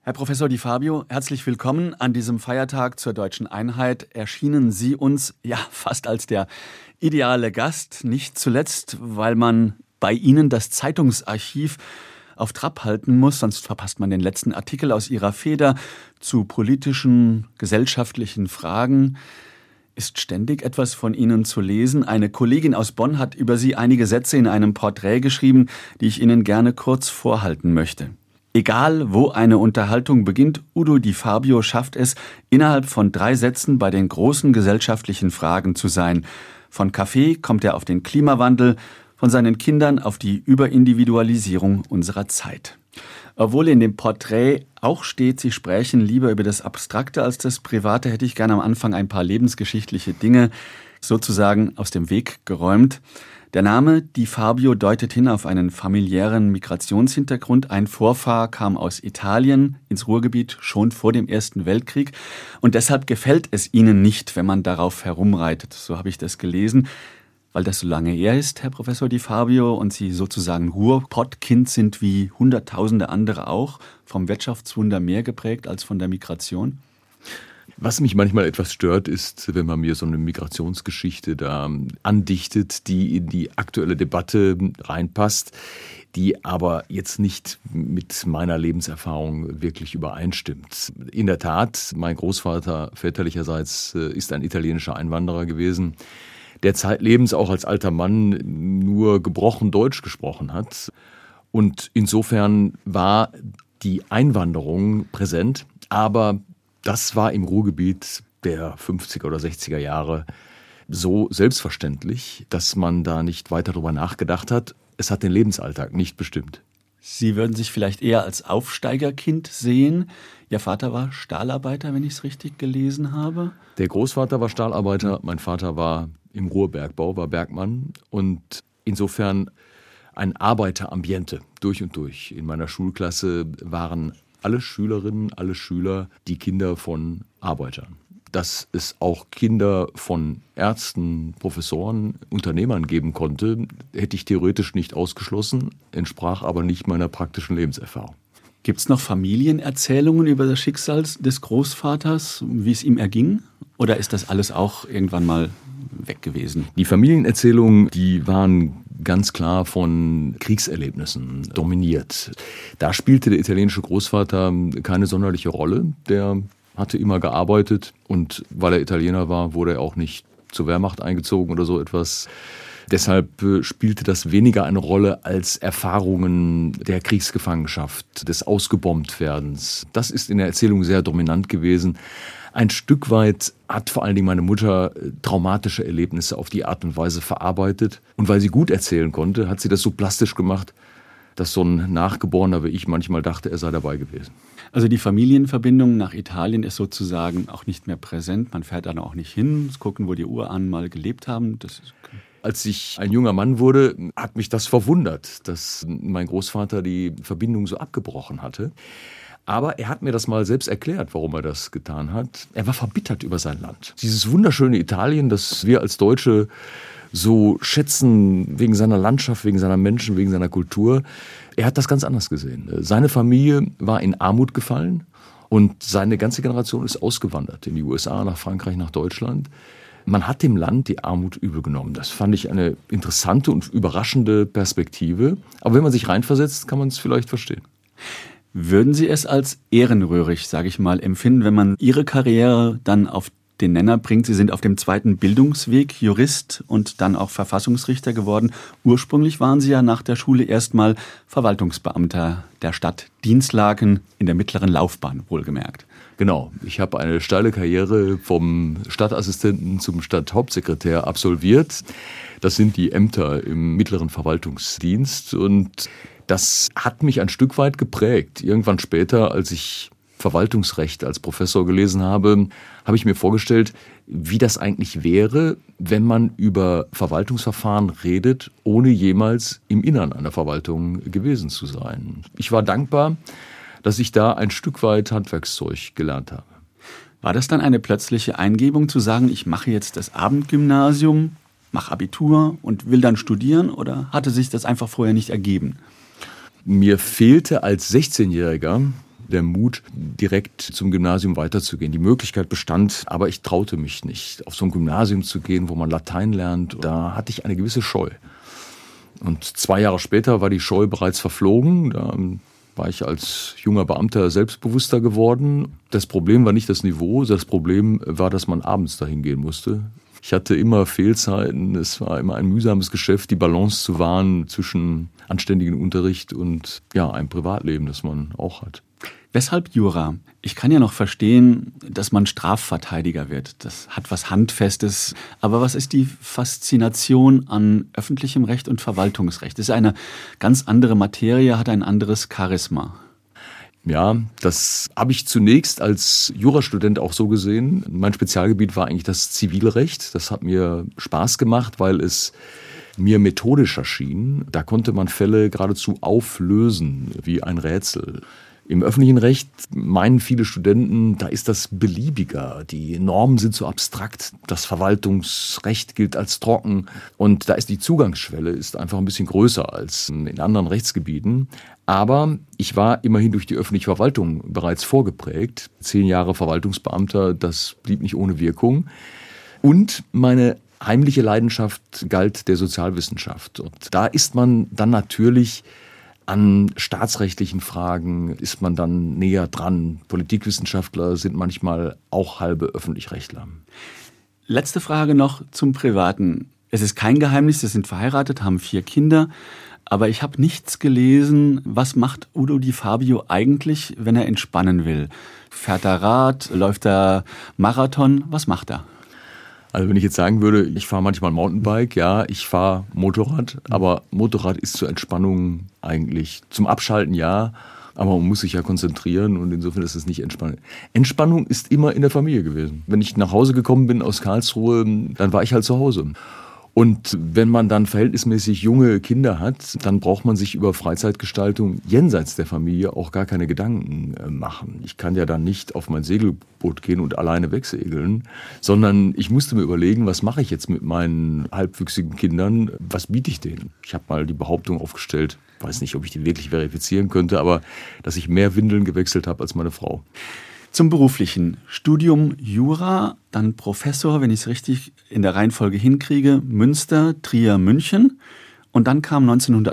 Herr Professor Di Fabio, herzlich willkommen. An diesem Feiertag zur Deutschen Einheit erschienen Sie uns ja fast als der ideale Gast. Nicht zuletzt, weil man bei Ihnen das Zeitungsarchiv auf Trab halten muss, sonst verpasst man den letzten Artikel aus Ihrer Feder zu politischen, gesellschaftlichen Fragen. Ist ständig etwas von Ihnen zu lesen. Eine Kollegin aus Bonn hat über Sie einige Sätze in einem Porträt geschrieben, die ich Ihnen gerne kurz vorhalten möchte. Egal, wo eine Unterhaltung beginnt, Udo Di Fabio schafft es, innerhalb von 3 Sätzen bei den großen gesellschaftlichen Fragen zu sein. Von Kaffee kommt er auf den Klimawandel, von seinen Kindern auf die Überindividualisierung unserer Zeit. Obwohl in dem Porträt auch steht, Sie sprechen lieber über das Abstrakte als das Private, hätte ich gerne am Anfang ein paar lebensgeschichtliche Dinge sozusagen aus dem Weg geräumt. Der Name Di Fabio deutet hin auf einen familiären Migrationshintergrund. Ein Vorfahr kam aus Italien ins Ruhrgebiet schon vor dem Ersten Weltkrieg. Und deshalb gefällt es Ihnen nicht, wenn man darauf herumreitet. So habe ich das gelesen. Weil das so lange her ist, Herr Professor Di Fabio, und Sie sozusagen Ruhrpottkind sind wie Hunderttausende andere auch, vom Wirtschaftswunder mehr geprägt als von der Migration? Was mich manchmal etwas stört, ist, wenn man mir so eine Migrationsgeschichte da andichtet, die in die aktuelle Debatte reinpasst, die aber jetzt nicht mit meiner Lebenserfahrung wirklich übereinstimmt. In der Tat, mein Großvater väterlicherseits ist ein italienischer Einwanderer gewesen, der zeitlebens auch als alter Mann nur gebrochen Deutsch gesprochen hat. Und insofern war die Einwanderung präsent, aber das war im Ruhrgebiet der 50er oder 60er Jahre so selbstverständlich, dass man da nicht weiter drüber nachgedacht hat. Es hat den Lebensalltag nicht bestimmt. Sie würden sich vielleicht eher als Aufsteigerkind sehen. Ihr Vater war Stahlarbeiter, wenn ich es richtig gelesen habe. Der Großvater war Stahlarbeiter, mein Vater war im Ruhrbergbau, war Bergmann und insofern ein Arbeiterambiente durch und durch. In meiner Schulklasse waren alle Schülerinnen, alle Schüler die Kinder von Arbeitern. Dass es auch Kinder von Ärzten, Professoren, Unternehmern geben konnte, hätte ich theoretisch nicht ausgeschlossen, entsprach aber nicht meiner praktischen Lebenserfahrung. Gibt es noch Familienerzählungen über das Schicksal des Großvaters, wie es ihm erging? Oder ist das alles auch irgendwann mal weg gewesen? Die Familienerzählungen, die waren ganz klar von Kriegserlebnissen dominiert. Da spielte der italienische Großvater keine sonderliche Rolle. Der hatte immer gearbeitet und weil er Italiener war, wurde er auch nicht zur Wehrmacht eingezogen oder so etwas. Deshalb spielte das weniger eine Rolle als Erfahrungen der Kriegsgefangenschaft, des Ausgebombtwerdens. Das ist in der Erzählung sehr dominant gewesen. Ein Stück weit hat vor allen Dingen meine Mutter traumatische Erlebnisse auf die Art und Weise verarbeitet. Und weil sie gut erzählen konnte, hat sie das so plastisch gemacht, dass so ein Nachgeborener wie ich manchmal dachte, er sei dabei gewesen. Also die Familienverbindung nach Italien ist sozusagen auch nicht mehr präsent. Man fährt dann auch nicht hin, gucken, wo die Urahnen mal gelebt haben. Als ich ein junger Mann wurde, hat mich das verwundert, dass mein Großvater die Verbindung so abgebrochen hatte. Aber er hat mir das mal selbst erklärt, warum er das getan hat. Er war verbittert über sein Land. Dieses wunderschöne Italien, das wir als Deutsche so schätzen, wegen seiner Landschaft, wegen seiner Menschen, wegen seiner Kultur. Er hat das ganz anders gesehen. Seine Familie war in Armut gefallen und seine ganze Generation ist ausgewandert in die USA, nach Frankreich, nach Deutschland. Man hat dem Land die Armut übel genommen. Das fand ich eine interessante und überraschende Perspektive. Aber wenn man sich reinversetzt, kann man es vielleicht verstehen. Würden Sie es als ehrenrührig, sage ich mal, empfinden, wenn man Ihre Karriere dann auf den Nenner bringt? Sie sind auf dem 2. Bildungsweg Jurist und dann auch Verfassungsrichter geworden. Ursprünglich waren Sie ja nach der Schule erstmal Verwaltungsbeamter der Stadt Dinslaken in der mittleren Laufbahn, wohlgemerkt. Genau, ich habe eine steile Karriere vom Stadtassistenten zum Stadthauptsekretär absolviert. Das sind die Ämter im mittleren Verwaltungsdienst und das hat mich ein Stück weit geprägt. Irgendwann später, als ich Verwaltungsrecht als Professor gelesen habe, habe ich mir vorgestellt, wie das eigentlich wäre, wenn man über Verwaltungsverfahren redet, ohne jemals im Innern einer Verwaltung gewesen zu sein. Ich war dankbar, dass ich da ein Stück weit Handwerkszeug gelernt habe. War das dann eine plötzliche Eingebung zu sagen, ich mache jetzt das Abendgymnasium, mache Abitur und will dann studieren, oder hatte sich das einfach vorher nicht ergeben? Mir fehlte als 16-Jähriger der Mut, direkt zum Gymnasium weiterzugehen. Die Möglichkeit bestand, aber ich traute mich nicht, auf so ein Gymnasium zu gehen, wo man Latein lernt. Da hatte ich eine gewisse Scheu. Und 2 Jahre später war die Scheu bereits verflogen. Da war ich als junger Beamter selbstbewusster geworden. Das Problem war nicht das Niveau, das Problem war, dass man abends dahin gehen musste. Ich hatte immer Fehlzeiten, es war immer ein mühsames Geschäft, die Balance zu wahren zwischen anständigem Unterricht und einem Privatleben, das man auch hat. Weshalb Jura? Ich kann ja noch verstehen, dass man Strafverteidiger wird. Das hat was Handfestes. Aber was ist die Faszination an öffentlichem Recht und Verwaltungsrecht? Das ist eine ganz andere Materie, hat ein anderes Charisma. Ja, das habe ich zunächst als Jurastudent auch so gesehen. Mein Spezialgebiet war eigentlich das Zivilrecht. Das hat mir Spaß gemacht, weil es mir methodisch erschien. Da konnte man Fälle geradezu auflösen, wie ein Rätsel. Im öffentlichen Recht meinen viele Studenten, da ist das beliebiger. Die Normen sind so abstrakt. Das Verwaltungsrecht gilt als trocken. Und da ist die Zugangsschwelle ist einfach ein bisschen größer als in anderen Rechtsgebieten. Aber ich war immerhin durch die öffentliche Verwaltung bereits vorgeprägt. 10 Jahre Verwaltungsbeamter, das blieb nicht ohne Wirkung. Und meine heimliche Leidenschaft galt der Sozialwissenschaft. Und da ist man dann natürlich an staatsrechtlichen Fragen, ist man dann näher dran. Politikwissenschaftler sind manchmal auch halbe Öffentlichrechtler. Letzte Frage noch zum Privaten. Es ist kein Geheimnis, Sie sind verheiratet, haben 4 Kinder. Aber ich habe nichts gelesen, was macht Udo Di Fabio eigentlich, wenn er entspannen will? Fährt er Rad, läuft er Marathon, was macht er? Also wenn ich jetzt sagen würde, ich fahre manchmal Mountainbike, ja, ich fahre Motorrad, aber Motorrad ist zur Entspannung eigentlich, zum Abschalten ja, aber man muss sich ja konzentrieren und insofern ist es nicht Entspannung. Entspannung ist immer in der Familie gewesen. Wenn ich nach Hause gekommen bin aus Karlsruhe, dann war ich halt zu Hause. Und wenn man dann verhältnismäßig junge Kinder hat, dann braucht man sich über Freizeitgestaltung jenseits der Familie auch gar keine Gedanken machen. Ich kann ja dann nicht auf mein Segelboot gehen und alleine wegsegeln, sondern ich musste mir überlegen, was mache ich jetzt mit meinen halbwüchsigen Kindern, was biete ich denen? Ich habe mal die Behauptung aufgestellt, weiß nicht, ob ich die wirklich verifizieren könnte, aber dass ich mehr Windeln gewechselt habe als meine Frau. Zum Beruflichen. Studium Jura, dann Professor, wenn ich es richtig in der Reihenfolge hinkriege, Münster, Trier, München. Und dann kam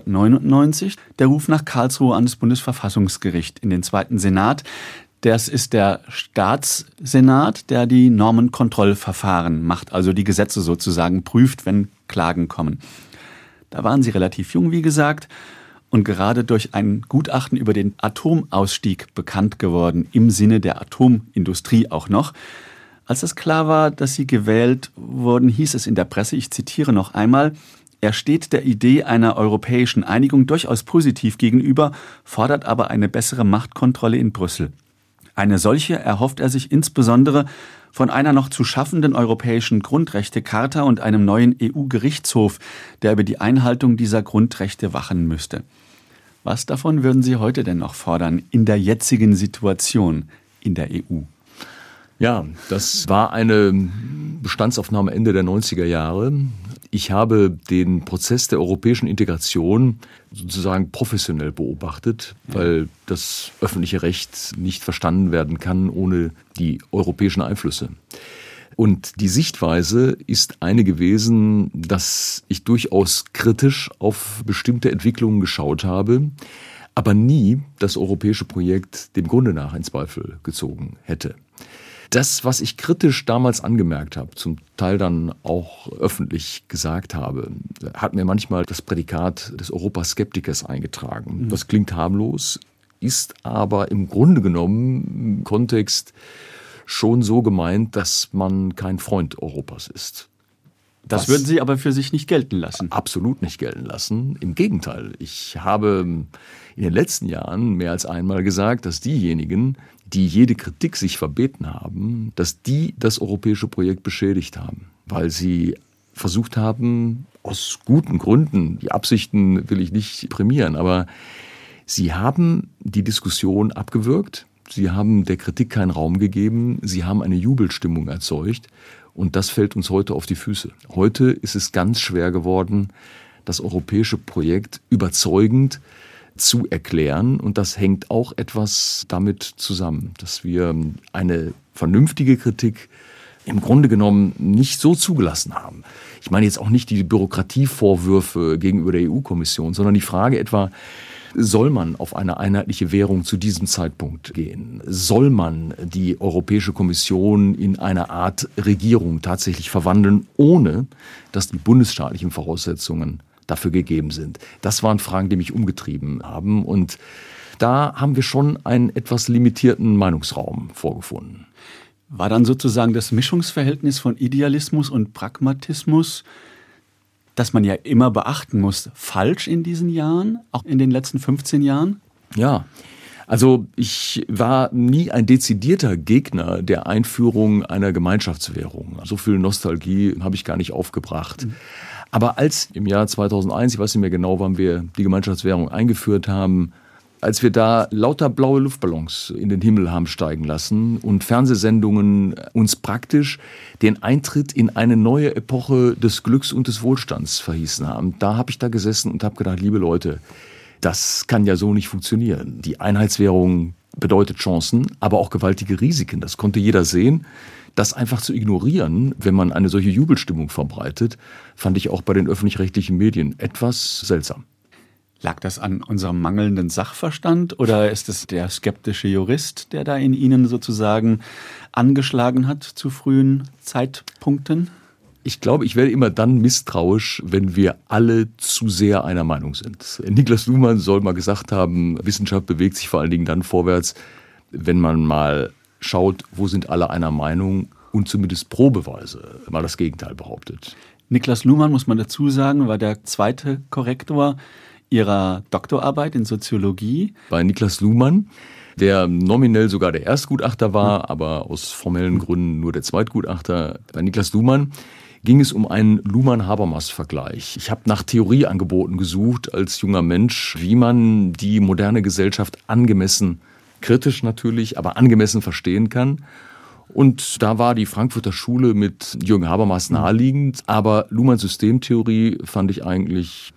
1999 der Ruf nach Karlsruhe an das Bundesverfassungsgericht in den 2. Senat. Das ist der Staatssenat, der die Normenkontrollverfahren macht, also die Gesetze sozusagen prüft, wenn Klagen kommen. Da waren Sie relativ jung, wie gesagt. Und gerade durch ein Gutachten über den Atomausstieg bekannt geworden, im Sinne der Atomindustrie auch noch. Als es klar war, dass Sie gewählt wurden, hieß es in der Presse, ich zitiere noch einmal, er steht der Idee einer europäischen Einigung durchaus positiv gegenüber, fordert aber eine bessere Machtkontrolle in Brüssel. Eine solche erhofft er sich insbesondere von einer noch zu schaffenden europäischen Grundrechtecharta und einem neuen EU-Gerichtshof, der über die Einhaltung dieser Grundrechte wachen müsste. Was davon würden Sie heute denn noch fordern in der jetzigen Situation in der EU? Ja, das war eine Bestandsaufnahme Ende der 90er Jahre. Ich habe den Prozess der europäischen Integration sozusagen professionell beobachtet, weil das öffentliche Recht nicht verstanden werden kann ohne die europäischen Einflüsse. Und die Sichtweise ist eine gewesen, dass ich durchaus kritisch auf bestimmte Entwicklungen geschaut habe, aber nie das europäische Projekt dem Grunde nach in Zweifel gezogen hätte. Das, was ich kritisch damals angemerkt habe, zum Teil dann auch öffentlich gesagt habe, hat mir manchmal das Prädikat des Europaskeptikers eingetragen. Das klingt harmlos, ist aber im Grunde genommen im Kontext schon so gemeint, dass man kein Freund Europas ist. Das würden Sie aber für sich nicht gelten lassen? Absolut nicht gelten lassen. Im Gegenteil. Ich habe in den letzten Jahren mehr als einmal gesagt, dass diejenigen, die jede Kritik sich verbeten haben, dass die das europäische Projekt beschädigt haben. Weil sie versucht haben, aus guten Gründen, die Absichten will ich nicht prämieren, aber sie haben die Diskussion abgewürgt. Sie haben der Kritik keinen Raum gegeben, sie haben eine Jubelstimmung erzeugt und das fällt uns heute auf die Füße. Heute ist es ganz schwer geworden, das europäische Projekt überzeugend zu erklären. Und das hängt auch etwas damit zusammen, dass wir eine vernünftige Kritik im Grunde genommen nicht so zugelassen haben. Ich meine jetzt auch nicht die Bürokratievorwürfe gegenüber der EU-Kommission, sondern die Frage etwa, soll man auf eine einheitliche Währung zu diesem Zeitpunkt gehen? Soll man die Europäische Kommission in eine Art Regierung tatsächlich verwandeln, ohne dass die bundesstaatlichen Voraussetzungen dafür gegeben sind? Das waren Fragen, die mich umgetrieben haben. Und da haben wir schon einen etwas limitierten Meinungsraum vorgefunden. War dann sozusagen das Mischungsverhältnis von Idealismus und Pragmatismus, das man ja immer beachten muss, falsch in diesen Jahren, auch in den letzten 15 Jahren? Ja, also ich war nie ein dezidierter Gegner der Einführung einer Gemeinschaftswährung. So viel Nostalgie habe ich gar nicht aufgebracht. Aber als im Jahr 2001, ich weiß nicht mehr genau, wann wir die Gemeinschaftswährung eingeführt haben, als wir da lauter blaue Luftballons in den Himmel haben steigen lassen und Fernsehsendungen uns praktisch den Eintritt in eine neue Epoche des Glücks und des Wohlstands verhießen haben, da habe ich da gesessen und habe gedacht, liebe Leute, das kann ja so nicht funktionieren. Die Einheitswährung bedeutet Chancen, aber auch gewaltige Risiken. Das konnte jeder sehen. Das einfach zu ignorieren, wenn man eine solche Jubelstimmung verbreitet, fand ich auch bei den öffentlich-rechtlichen Medien etwas seltsam. Lag das an unserem mangelnden Sachverstand oder ist es der skeptische Jurist, der da in Ihnen sozusagen angeschlagen hat zu frühen Zeitpunkten? Ich glaube, ich werde immer dann misstrauisch, wenn wir alle zu sehr einer Meinung sind. Niklas Luhmann soll mal gesagt haben, Wissenschaft bewegt sich vor allen Dingen dann vorwärts, wenn man mal schaut, wo sind alle einer Meinung und zumindest probeweise mal das Gegenteil behauptet. Niklas Luhmann, muss man dazu sagen, war der zweite Korrektor Ihrer Doktorarbeit in Soziologie. Bei Niklas Luhmann, der nominell sogar der Erstgutachter war, aber aus formellen Gründen nur der Zweitgutachter. Bei Niklas Luhmann ging es um einen Luhmann-Habermas-Vergleich. Ich habe nach Theorieangeboten gesucht als junger Mensch, wie man die moderne Gesellschaft angemessen, kritisch natürlich, aber angemessen verstehen kann. Und da war die Frankfurter Schule mit Jürgen Habermas naheliegend, aber Luhmanns Systemtheorie fand ich eigentlich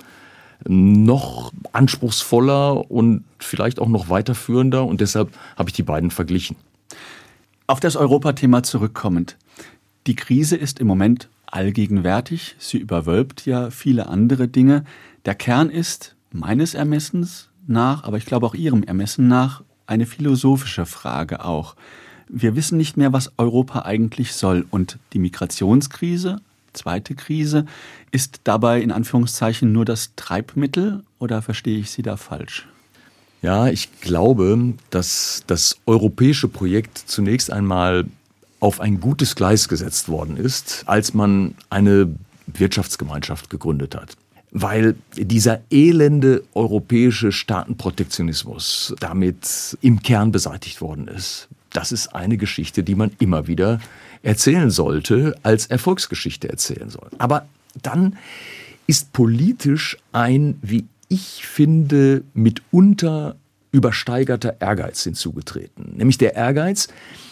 noch anspruchsvoller und vielleicht auch noch weiterführender und deshalb habe ich die beiden verglichen. Auf das Europathema zurückkommend. Die Krise ist im Moment allgegenwärtig, sie überwölbt ja viele andere Dinge. Der Kern ist meines Ermessens nach, aber ich glaube auch Ihrem Ermessen nach, eine philosophische Frage auch. Wir wissen nicht mehr, was Europa eigentlich soll und die Migrationskrise, zweite Krise, ist dabei in Anführungszeichen nur das Treibmittel oder verstehe ich Sie da falsch? Ja, ich glaube, dass das europäische Projekt zunächst einmal auf ein gutes Gleis gesetzt worden ist, als man eine Wirtschaftsgemeinschaft gegründet hat. Weil dieser elende europäische Staatenprotektionismus damit im Kern beseitigt worden ist. Das ist eine Geschichte, die man immer wieder erzählen sollte, als Erfolgsgeschichte erzählen soll. Aber dann ist politisch ein, wie ich finde, mitunter übersteigerter Ehrgeiz hinzugetreten. Nämlich der Ehrgeiz,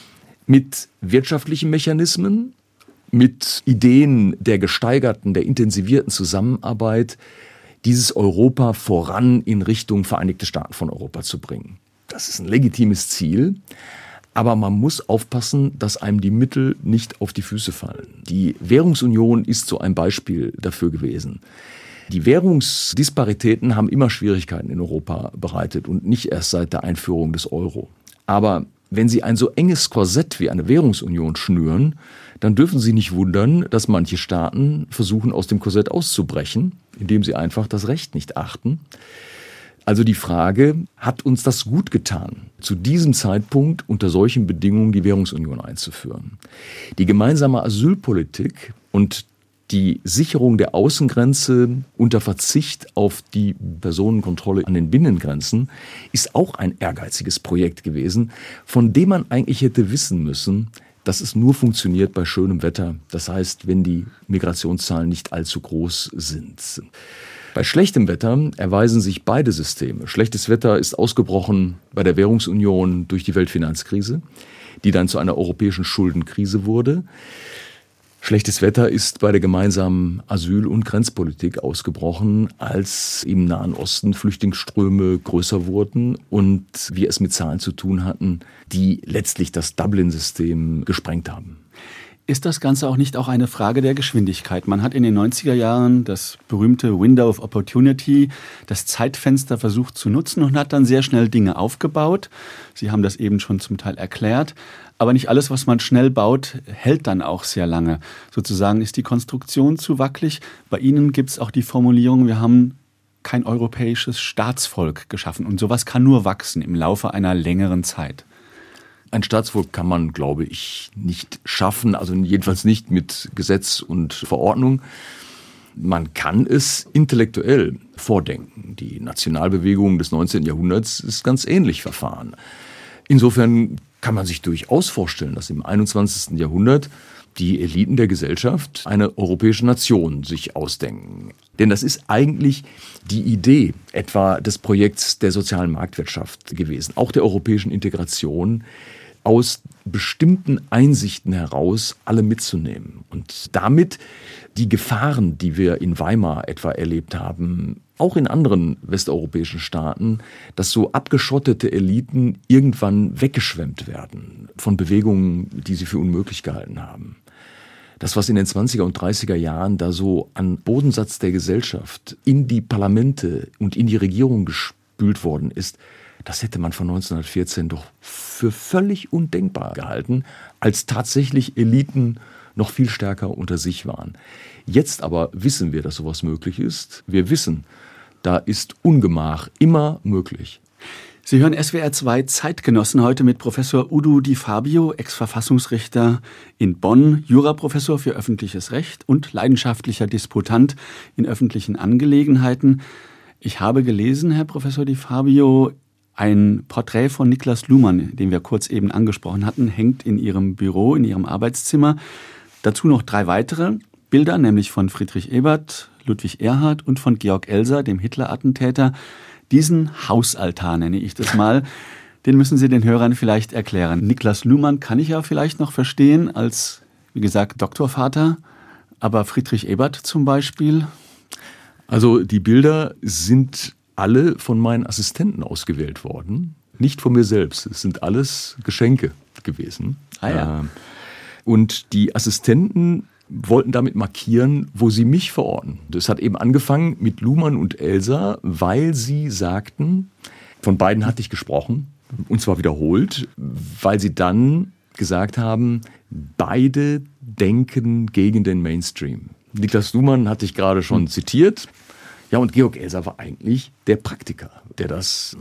mit wirtschaftlichen Mechanismen, mit Ideen der gesteigerten, der intensivierten Zusammenarbeit, dieses Europa voran in Richtung Vereinigte Staaten von Europa zu bringen. Das ist ein legitimes Ziel. Aber man muss aufpassen, dass einem die Mittel nicht auf die Füße fallen. Die Währungsunion ist so ein Beispiel dafür gewesen. Die Währungsdisparitäten haben immer Schwierigkeiten in Europa bereitet und nicht erst seit der Einführung des Euro. Aber wenn Sie ein so enges Korsett wie eine Währungsunion schnüren, dann dürfen Sie nicht wundern, dass manche Staaten versuchen, aus dem Korsett auszubrechen, indem sie einfach das Recht nicht achten. Also die Frage, hat uns das gut getan, zu diesem Zeitpunkt unter solchen Bedingungen die Währungsunion einzuführen? Die gemeinsame Asylpolitik und die Sicherung der Außengrenze unter Verzicht auf die Personenkontrolle an den Binnengrenzen ist auch ein ehrgeiziges Projekt gewesen, von dem man eigentlich hätte wissen müssen, dass es nur funktioniert bei schönem Wetter. Das heißt, wenn die Migrationszahlen nicht allzu groß sind. Bei schlechtem Wetter erweisen sich beide Systeme. Schlechtes Wetter ist ausgebrochen bei der Währungsunion durch die Weltfinanzkrise, die dann zu einer europäischen Schuldenkrise wurde. Schlechtes Wetter ist bei der gemeinsamen Asyl- und Grenzpolitik ausgebrochen, als im Nahen Osten Flüchtlingsströme größer wurden und wir es mit Zahlen zu tun hatten, die letztlich das Dublin-System gesprengt haben. Ist das Ganze auch nicht auch eine Frage der Geschwindigkeit? Man hat in den 90er Jahren das berühmte Window of Opportunity, das Zeitfenster versucht zu nutzen und hat dann sehr schnell Dinge aufgebaut. Sie haben das eben schon zum Teil erklärt. Aber nicht alles, was man schnell baut, hält dann auch sehr lange. Sozusagen ist die Konstruktion zu wackelig. Bei Ihnen gibt es auch die Formulierung, wir haben kein europäisches Staatsvolk geschaffen. Und sowas kann nur wachsen im Laufe einer längeren Zeit. Ein Staatsvolk kann man, glaube ich, nicht schaffen, also jedenfalls nicht mit Gesetz und Verordnung. Man kann es intellektuell vordenken. Die Nationalbewegung des 19. Jahrhunderts ist ganz ähnlich verfahren. Insofern kann man sich durchaus vorstellen, dass im 21. Jahrhundert die Eliten der Gesellschaft eine europäische Nation sich ausdenken. Denn das ist eigentlich die Idee etwa des Projekts der sozialen Marktwirtschaft gewesen, auch der europäischen Integration, aus bestimmten Einsichten heraus alle mitzunehmen und damit die Gefahren, die wir in Weimar etwa erlebt haben, auch in anderen westeuropäischen Staaten, dass so abgeschottete Eliten irgendwann weggeschwemmt werden von Bewegungen, die sie für unmöglich gehalten haben. Das, was in den 20er und 30er Jahren da so an Bodensatz der Gesellschaft in die Parlamente und in die Regierung gespült worden ist, das hätte man von 1914 doch für völlig undenkbar gehalten, als tatsächlich Eliten noch viel stärker unter sich waren. Jetzt aber wissen wir, dass sowas möglich ist. Wir wissen, da ist Ungemach immer möglich. Sie hören SWR 2 Zeitgenossen heute mit Professor Udo Di Fabio, Ex-Verfassungsrichter in Bonn, Juraprofessor für öffentliches Recht und leidenschaftlicher Disputant in öffentlichen Angelegenheiten. Ich habe gelesen, Herr Professor Di Fabio, ein Porträt von Niklas Luhmann, den wir kurz eben angesprochen hatten, hängt in Ihrem Büro, in Ihrem Arbeitszimmer. Dazu noch 3 weitere Bilder, nämlich von Friedrich Ebert, Ludwig Erhard und von Georg Elser, dem Hitler-Attentäter. Diesen Hausaltar nenne ich das mal, den müssen Sie den Hörern vielleicht erklären. Niklas Luhmann kann ich ja vielleicht noch verstehen als, wie gesagt, Doktorvater, aber Friedrich Ebert zum Beispiel? Also die Bilder sind alle von meinen Assistenten ausgewählt worden, nicht von mir selbst. Es sind alles Geschenke gewesen. Ah ja. Und die Assistenten wollten damit markieren, wo sie mich verorten. Das hat eben angefangen mit Luhmann und Elser, weil sie sagten, von beiden hatte ich gesprochen, und zwar wiederholt, weil sie dann gesagt haben, beide denken gegen den Mainstream. Niklas Luhmann hatte ich gerade schon zitiert. Ja, und Georg Elser war eigentlich der Praktiker, der das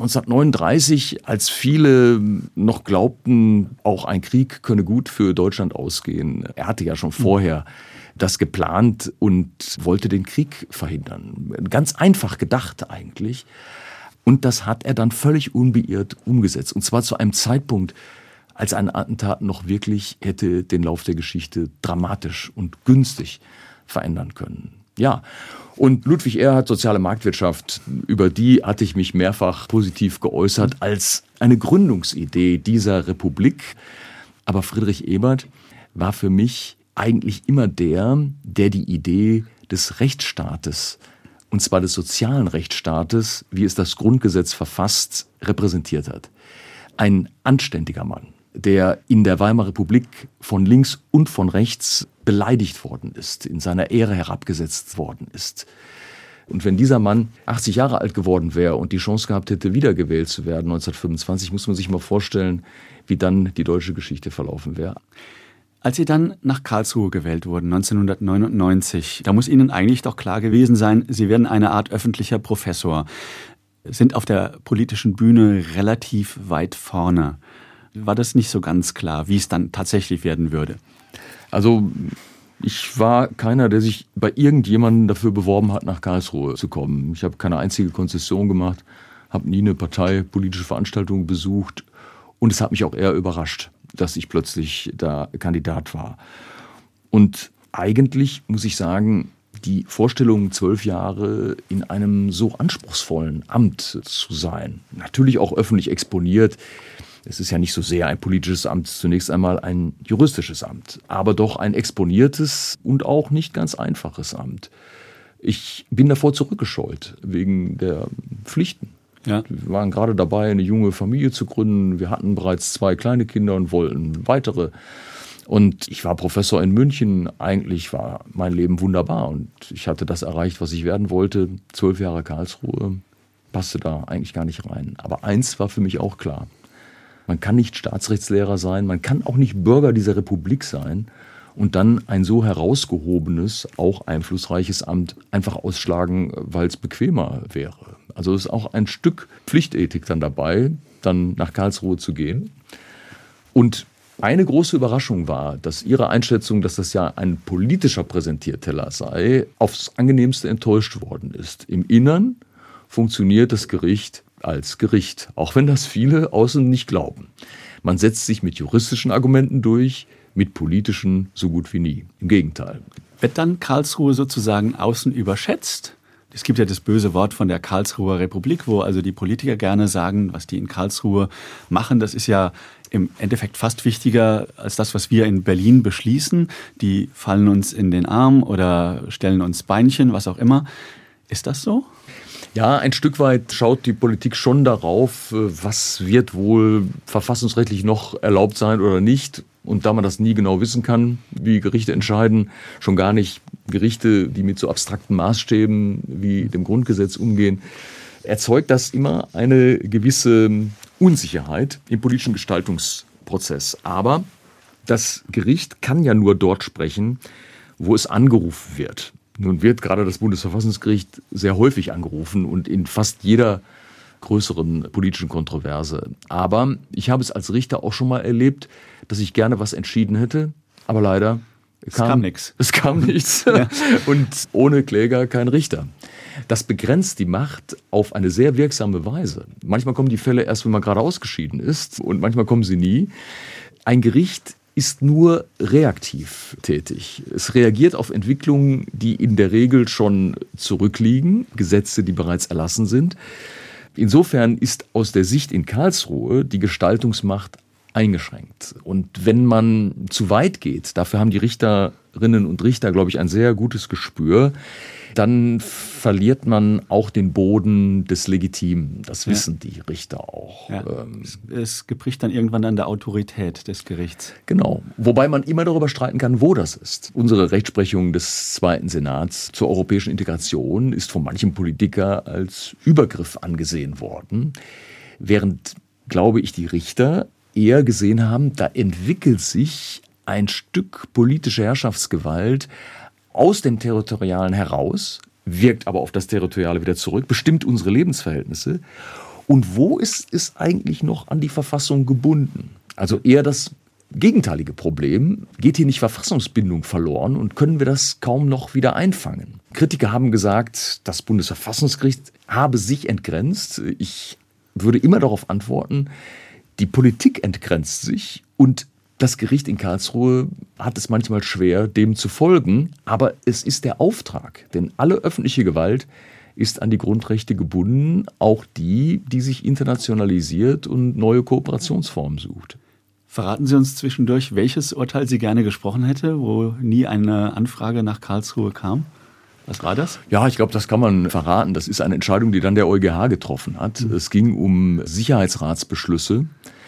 1939, als viele noch glaubten, auch ein Krieg könne gut für Deutschland ausgehen. Er hatte ja schon vorher das geplant und wollte den Krieg verhindern. Ganz einfach gedacht eigentlich. Und das hat er dann völlig unbeirrt umgesetzt. Und zwar zu einem Zeitpunkt, als ein Attentat noch wirklich hätte den Lauf der Geschichte dramatisch und günstig verändern können. Ja, und Ludwig Erhard, soziale Marktwirtschaft, über die hatte ich mich mehrfach positiv geäußert als eine Gründungsidee dieser Republik. Aber Friedrich Ebert war für mich eigentlich immer der die Idee des Rechtsstaates, und zwar des sozialen Rechtsstaates, wie es das Grundgesetz verfasst, repräsentiert hat. Ein anständiger Mann, der in der Weimarer Republik von links und von rechts beleidigt worden ist, in seiner Ehre herabgesetzt worden ist. Und wenn dieser Mann 80 Jahre alt geworden wäre und die Chance gehabt hätte, wiedergewählt zu werden 1925, muss man sich mal vorstellen, wie dann die deutsche Geschichte verlaufen wäre. Als Sie dann nach Karlsruhe gewählt wurden, 1999, da muss Ihnen eigentlich doch klar gewesen sein, Sie werden eine Art öffentlicher Professor, sind auf der politischen Bühne relativ weit vorne. War das nicht so ganz klar, wie es dann tatsächlich werden würde? Also ich war keiner, der sich bei irgendjemandem dafür beworben hat, nach Karlsruhe zu kommen. Ich habe keine einzige Konzession gemacht, habe nie eine parteipolitische Veranstaltung besucht und es hat mich auch eher überrascht, dass ich plötzlich da Kandidat war. Und eigentlich muss ich sagen, die Vorstellung, 12 Jahre in einem so anspruchsvollen Amt zu sein, natürlich auch öffentlich exponiert, Es ist ja nicht so sehr ein politisches Amt, zunächst einmal ein juristisches Amt, aber doch ein exponiertes und auch nicht ganz einfaches Amt. Ich bin davor zurückgescheut, wegen der Pflichten. Ja. Wir waren gerade dabei, eine junge Familie zu gründen. Wir hatten bereits 2 kleine Kinder und wollten weitere. Und ich war Professor in München. Eigentlich war mein Leben wunderbar. Und ich hatte das erreicht, was ich werden wollte. 12 Jahre Karlsruhe, passte da eigentlich gar nicht rein. Aber eins war für mich auch klar. Man kann nicht Staatsrechtslehrer sein. Man kann auch nicht Bürger dieser Republik sein und dann ein so herausgehobenes, auch einflussreiches Amt einfach ausschlagen, weil es bequemer wäre. Also es ist auch ein Stück Pflichtethik dann dabei, dann nach Karlsruhe zu gehen. Und eine große Überraschung war, dass Ihre Einschätzung, dass das ja ein politischer Präsentierteller sei, aufs Angenehmste enttäuscht worden ist. Im Innern funktioniert das Gericht als Gericht, auch wenn das viele außen nicht glauben. Man setzt sich mit juristischen Argumenten durch, mit politischen so gut wie nie. Im Gegenteil. Wird dann Karlsruhe sozusagen außen überschätzt? Es gibt ja das böse Wort von der Karlsruher Republik, wo also die Politiker gerne sagen, was die in Karlsruhe machen, das ist ja im Endeffekt fast wichtiger als das, was wir in Berlin beschließen. Die fallen uns in den Arm oder stellen uns Beinchen, was auch immer. Ist das so? Ja, ein Stück weit schaut die Politik schon darauf, was wird wohl verfassungsrechtlich noch erlaubt sein oder nicht. Und da man das nie genau wissen kann, wie Gerichte entscheiden, schon gar nicht Gerichte, die mit so abstrakten Maßstäben wie dem Grundgesetz umgehen, erzeugt das immer eine gewisse Unsicherheit im politischen Gestaltungsprozess. Aber das Gericht kann ja nur dort sprechen, wo es angerufen wird. Nun wird gerade das Bundesverfassungsgericht sehr häufig angerufen und in fast jeder größeren politischen Kontroverse. Aber ich habe es als Richter auch schon mal erlebt, dass ich gerne was entschieden hätte, aber leider kam nichts. Es kam nichts. Ja. Und ohne Kläger kein Richter. Das begrenzt die Macht auf eine sehr wirksame Weise. Manchmal kommen die Fälle erst, wenn man gerade ausgeschieden ist, und manchmal kommen sie nie. Ein Gericht ist nur reaktiv tätig. Es reagiert auf Entwicklungen, die in der Regel schon zurückliegen, Gesetze, die bereits erlassen sind. Insofern ist aus der Sicht in Karlsruhe die Gestaltungsmacht eingeschränkt. Und wenn man zu weit geht, dafür haben die Richterinnen und Richter, glaube ich, ein sehr gutes Gespür, dann verliert man auch den Boden des Legitimen. Das wissen die Richter auch. Ja. Es bricht dann irgendwann an der Autorität des Gerichts. Genau. Wobei man immer darüber streiten kann, wo das ist. Unsere Rechtsprechung des Zweiten Senats zur europäischen Integration ist von manchem Politiker als Übergriff angesehen worden. Während, glaube ich, die Richter eher gesehen haben, da entwickelt sich ein Stück politische Herrschaftsgewalt aus dem Territorialen heraus, wirkt aber auf das Territoriale wieder zurück, bestimmt unsere Lebensverhältnisse. Und wo ist es eigentlich noch an die Verfassung gebunden? Also eher das gegenteilige Problem. Geht hier nicht Verfassungsbindung verloren und können wir das kaum noch wieder einfangen? Kritiker haben gesagt, das Bundesverfassungsgericht habe sich entgrenzt. Ich würde immer darauf antworten, die Politik entgrenzt sich und das Gericht in Karlsruhe hat es manchmal schwer, dem zu folgen, aber es ist der Auftrag, denn alle öffentliche Gewalt ist an die Grundrechte gebunden, auch die, die sich internationalisiert und neue Kooperationsformen sucht. Verraten Sie uns zwischendurch, welches Urteil Sie gerne gesprochen hätte, wo nie eine Anfrage nach Karlsruhe kam? Was war das? Ja, ich glaube, das kann man verraten. Das ist eine Entscheidung, die dann der EuGH getroffen hat. Es ging um Sicherheitsratsbeschlüsse,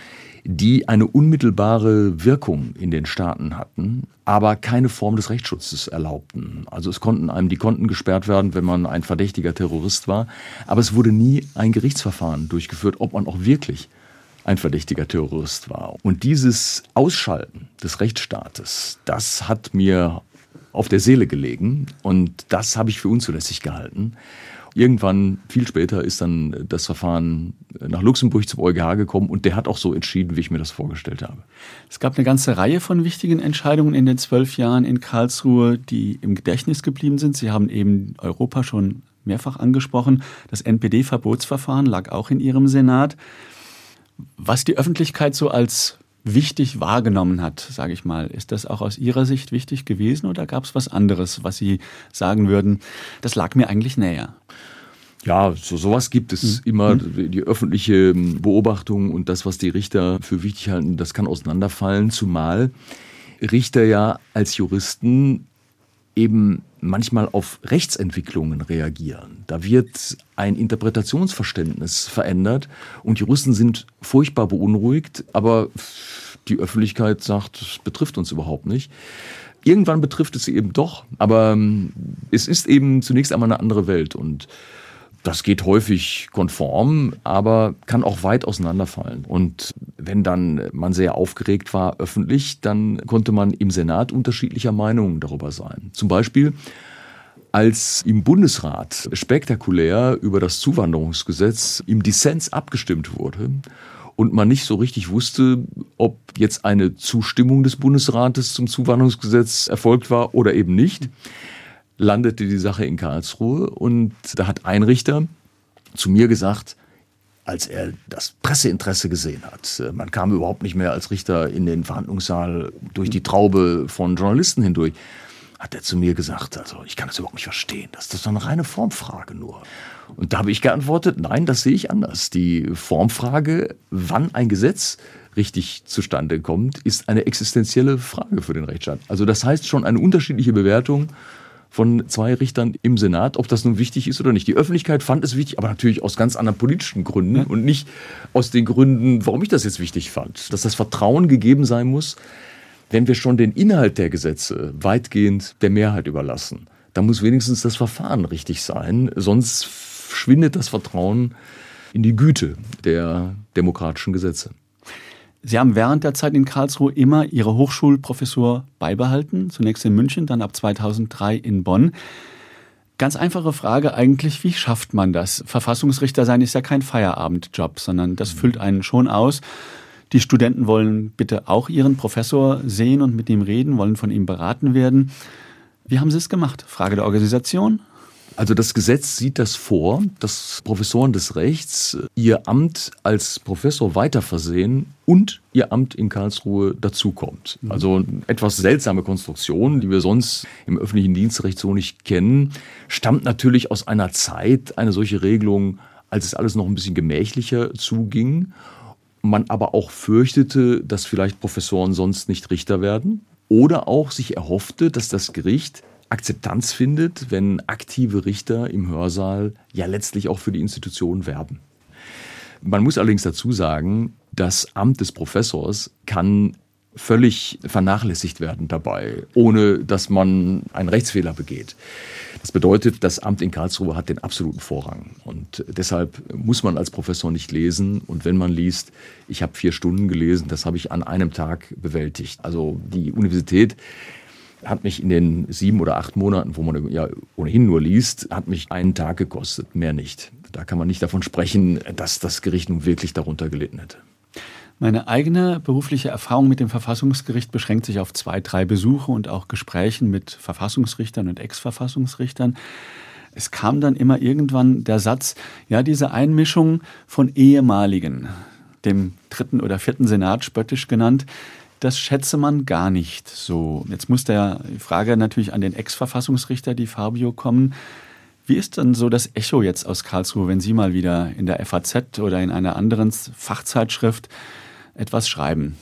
die eine unmittelbare Wirkung in den Staaten hatten, aber keine Form des Rechtsschutzes erlaubten. Also es konnten einem die Konten gesperrt werden, wenn man ein verdächtiger Terrorist war, aber es wurde nie ein Gerichtsverfahren durchgeführt, ob man auch wirklich ein verdächtiger Terrorist war. Und dieses Ausschalten des Rechtsstaates, das hat mir auf der Seele gelegen und das habe ich für unzulässig gehalten. Irgendwann, viel später, ist dann das Verfahren nach Luxemburg zum EuGH gekommen und der hat auch so entschieden, wie ich mir das vorgestellt habe. Es gab eine ganze Reihe von wichtigen Entscheidungen in den 12 Jahren in Karlsruhe, die im Gedächtnis geblieben sind. Sie haben eben Europa schon mehrfach angesprochen. Das NPD-Verbotsverfahren lag auch in Ihrem Senat. Was die Öffentlichkeit so als wichtig wahrgenommen hat, sage ich mal, ist das auch aus Ihrer Sicht wichtig gewesen oder gab es was anderes, was Sie sagen würden, das lag mir eigentlich näher? Ja, sowas gibt es immer. Die öffentliche Beobachtung und das, was die Richter für wichtig halten, das kann auseinanderfallen. Zumal Richter ja als Juristen eben manchmal auf Rechtsentwicklungen reagieren. Da wird ein Interpretationsverständnis verändert und Juristen sind furchtbar beunruhigt, aber die Öffentlichkeit sagt, es betrifft uns überhaupt nicht. Irgendwann betrifft es sie eben doch, aber es ist eben zunächst einmal eine andere Welt und das geht häufig konform, aber kann auch weit auseinanderfallen. Und wenn dann man sehr aufgeregt war öffentlich, dann konnte man im Senat unterschiedlicher Meinungen darüber sein. Zum Beispiel, als im Bundesrat spektakulär über das Zuwanderungsgesetz im Dissens abgestimmt wurde und man nicht so richtig wusste, ob jetzt eine Zustimmung des Bundesrates zum Zuwanderungsgesetz erfolgt war oder eben nicht, landete die Sache in Karlsruhe und da hat ein Richter zu mir gesagt, als er das Presseinteresse gesehen hat, man kam überhaupt nicht mehr als Richter in den Verhandlungssaal durch die Traube von Journalisten hindurch, hat er zu mir gesagt, also ich kann das überhaupt nicht verstehen, das ist doch eine reine Formfrage nur. Und da habe ich geantwortet, nein, das sehe ich anders. Die Formfrage, wann ein Gesetz richtig zustande kommt, ist eine existenzielle Frage für den Rechtsstaat. Also das heißt schon eine unterschiedliche Bewertung von zwei Richtern im Senat, ob das nun wichtig ist oder nicht. Die Öffentlichkeit fand es wichtig, aber natürlich aus ganz anderen politischen Gründen und nicht aus den Gründen, warum ich das jetzt wichtig fand. Dass das Vertrauen gegeben sein muss, wenn wir schon den Inhalt der Gesetze weitgehend der Mehrheit überlassen. Da muss wenigstens das Verfahren richtig sein, sonst schwindet das Vertrauen in die Güte der demokratischen Gesetze. Sie haben während der Zeit in Karlsruhe immer Ihre Hochschulprofessur beibehalten, zunächst in München, dann ab 2003 in Bonn. Ganz einfache Frage eigentlich, wie schafft man das? Verfassungsrichter sein ist ja kein Feierabendjob, sondern das füllt einen schon aus. Die Studenten wollen bitte auch ihren Professor sehen und mit ihm reden, wollen von ihm beraten werden. Wie haben Sie es gemacht? Frage der Organisation? Also das Gesetz sieht das vor, dass Professoren des Rechts ihr Amt als Professor weiterversehen und ihr Amt in Karlsruhe dazukommt. Also eine etwas seltsame Konstruktion, die wir sonst im öffentlichen Dienstrecht so nicht kennen, stammt natürlich aus einer Zeit, eine solche Regelung, als es alles noch ein bisschen gemächlicher zuging. Man aber auch fürchtete, dass vielleicht Professoren sonst nicht Richter werden oder auch sich erhoffte, dass das Gericht Akzeptanz findet, wenn aktive Richter im Hörsaal ja letztlich auch für die Institution werben. Man muss allerdings dazu sagen, das Amt des Professors kann völlig vernachlässigt werden dabei, ohne dass man einen Rechtsfehler begeht. Das bedeutet, das Amt in Karlsruhe hat den absoluten Vorrang und deshalb muss man als Professor nicht lesen und wenn man liest, ich habe 4 Stunden gelesen, das habe ich an einem Tag bewältigt. Also die Universität hat mich in den 7 oder 8 Monaten, wo man ja ohnehin nur liest, hat mich einen Tag gekostet, mehr nicht. Da kann man nicht davon sprechen, dass das Gericht nun wirklich darunter gelitten hätte. Meine eigene berufliche Erfahrung mit dem Verfassungsgericht beschränkt sich auf 2, 3 Besuche und auch Gesprächen mit Verfassungsrichtern und Ex-Verfassungsrichtern. Es kam dann immer irgendwann der Satz, ja, diese Einmischung von ehemaligen, dem 3. oder 4. Senat spöttisch genannt, das schätze man gar nicht so. Jetzt muss die Frage natürlich an den Ex-Verfassungsrichter, die Fabio, kommen. Wie ist denn so das Echo jetzt aus Karlsruhe, wenn Sie mal wieder in der FAZ oder in einer anderen Fachzeitschrift etwas schreiben?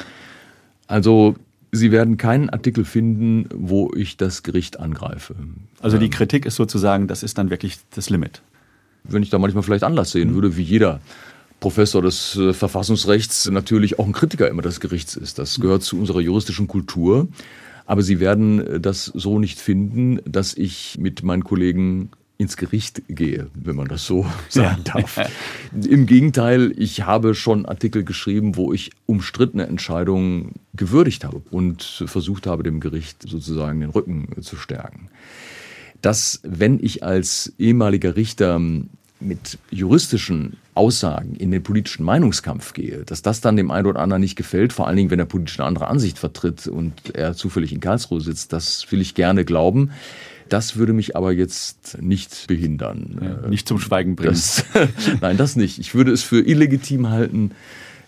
Also Sie werden keinen Artikel finden, wo ich das Gericht angreife. Also die Kritik ist sozusagen, das ist dann wirklich das Limit. Wenn ich da manchmal vielleicht Anlass sehen würde, wie jeder Professor des Verfassungsrechts natürlich auch ein Kritiker immer des Gerichts ist. Das gehört zu unserer juristischen Kultur. Aber Sie werden das so nicht finden, dass ich mit meinen Kollegen ins Gericht gehe, wenn man das so sagen darf. Im Gegenteil, ich habe schon Artikel geschrieben, wo ich umstrittene Entscheidungen gewürdigt habe und versucht habe, dem Gericht sozusagen den Rücken zu stärken. Dass, wenn ich als ehemaliger Richter mit juristischen Aussagen in den politischen Meinungskampf gehe, dass das dann dem einen oder anderen nicht gefällt, vor allen Dingen, wenn er politisch eine andere Ansicht vertritt und er zufällig in Karlsruhe sitzt, das will ich gerne glauben. Das würde mich aber jetzt nicht behindern. Ja, nicht zum Schweigen bringen. Nein, das nicht. Ich würde es für illegitim halten,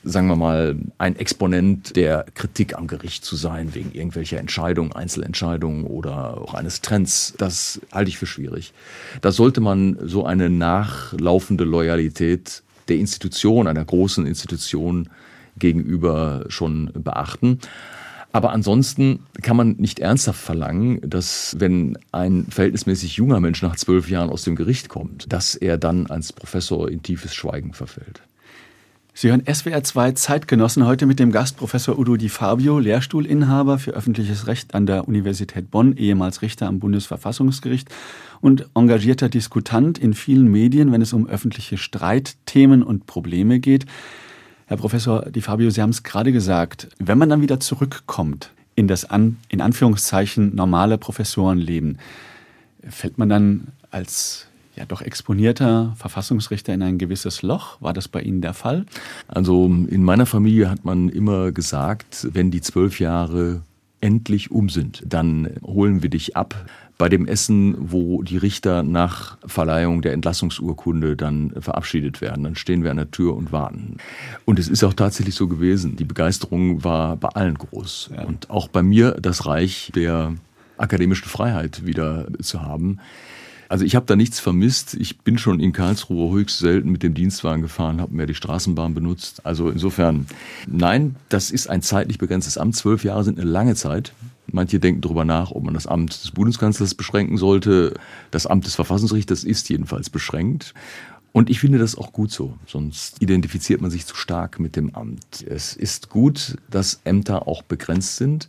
sagen wir mal, ein Exponent der Kritik am Gericht zu sein, wegen irgendwelcher Entscheidungen, Einzelentscheidungen oder auch eines Trends. Das halte ich für schwierig. Da sollte man so eine nachlaufende Loyalität der Institution, einer großen Institution gegenüber schon beachten. Aber ansonsten kann man nicht ernsthaft verlangen, dass, wenn ein verhältnismäßig junger Mensch nach 12 Jahren aus dem Gericht kommt, dass er dann als Professor in tiefes Schweigen verfällt. Sie hören SWR 2 Zeitgenossen heute mit dem Gast Professor Udo Di Fabio, Lehrstuhlinhaber für öffentliches Recht an der Universität Bonn, ehemals Richter am Bundesverfassungsgericht und engagierter Diskutant in vielen Medien, wenn es um öffentliche Streitthemen und Probleme geht. Herr Professor Di Fabio, Sie haben es gerade gesagt, wenn man dann wieder zurückkommt in das in Anführungszeichen normale Professorenleben, fällt man dann als doch exponierter Verfassungsrichter in ein gewisses Loch? War das bei Ihnen der Fall? Also in meiner Familie hat man immer gesagt, wenn die 12 Jahre endlich sind, dann holen wir dich ab. Bei dem Essen, wo die Richter nach Verleihung der Entlassungsurkunde dann verabschiedet werden, dann stehen wir an der Tür und warten. Und es ist auch tatsächlich so gewesen. Die Begeisterung war bei allen groß. Ja. Und auch bei mir das Reich der akademischen Freiheit wieder zu haben. Also ich habe da nichts vermisst. Ich bin schon in Karlsruhe höchst selten mit dem Dienstwagen gefahren, habe mehr die Straßenbahn benutzt. Also insofern, nein, das ist ein zeitlich begrenztes Amt. 12 Jahre sind eine lange Zeit. Manche denken darüber nach, ob man das Amt des Bundeskanzlers beschränken sollte. Das Amt des Verfassungsrichters ist jedenfalls beschränkt. Und ich finde das auch gut so, sonst identifiziert man sich zu stark mit dem Amt. Es ist gut, dass Ämter auch begrenzt sind.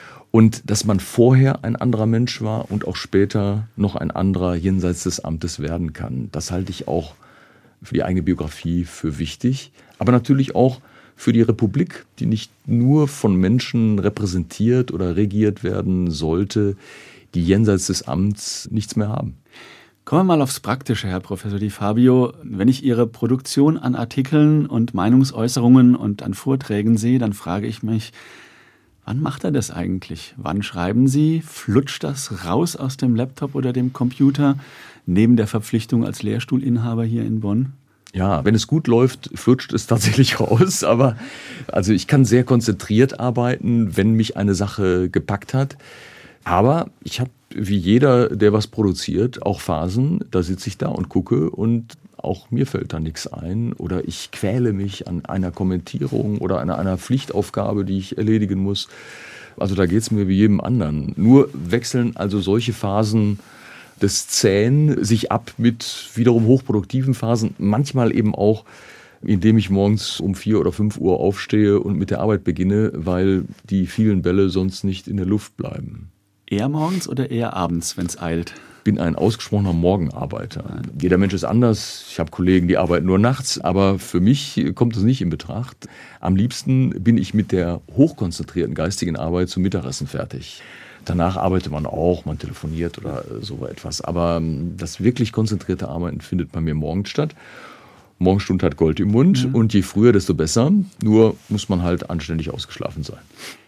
Und dass man vorher ein anderer Mensch war und auch später noch ein anderer jenseits des Amtes werden kann. Das halte ich auch für die eigene Biografie für wichtig. Aber natürlich auch für die Republik, die nicht nur von Menschen repräsentiert oder regiert werden sollte, die jenseits des Amts nichts mehr haben. Kommen wir mal aufs Praktische, Herr Professor Di Fabio. Wenn ich Ihre Produktion an Artikeln und Meinungsäußerungen und an Vorträgen sehe, dann frage ich mich, wann macht er das eigentlich? Wann schreiben Sie? Flutscht das raus aus dem Laptop oder dem Computer, neben der Verpflichtung als Lehrstuhlinhaber hier in Bonn? Ja, wenn es gut läuft, flutscht es tatsächlich raus. Aber also ich kann sehr konzentriert arbeiten, wenn mich eine Sache gepackt hat. Aber ich habe, wie jeder, der was produziert, auch Phasen, da sitze ich da und gucke und auch mir fällt da nichts ein oder ich quäle mich an einer Kommentierung oder an einer Pflichtaufgabe, die ich erledigen muss. Also da geht es mir wie jedem anderen. Nur wechseln also solche Phasen des Zähen sich ab mit wiederum hochproduktiven Phasen. Manchmal eben auch, indem ich morgens um 4 oder 5 Uhr aufstehe und mit der Arbeit beginne, weil die vielen Bälle sonst nicht in der Luft bleiben. Eher morgens oder eher abends, wenn es eilt? Ich bin ein ausgesprochener Morgenarbeiter. Jeder Mensch ist anders. Ich habe Kollegen, die arbeiten nur nachts, aber für mich kommt das nicht in Betracht. Am liebsten bin ich mit der hochkonzentrierten geistigen Arbeit zum Mittagessen fertig. Danach arbeitet man auch, man telefoniert oder so etwas. Aber das wirklich konzentrierte Arbeiten findet bei mir morgens statt. Morgenstund hat Gold im Mund und je früher, desto besser. Nur muss man halt anständig ausgeschlafen sein.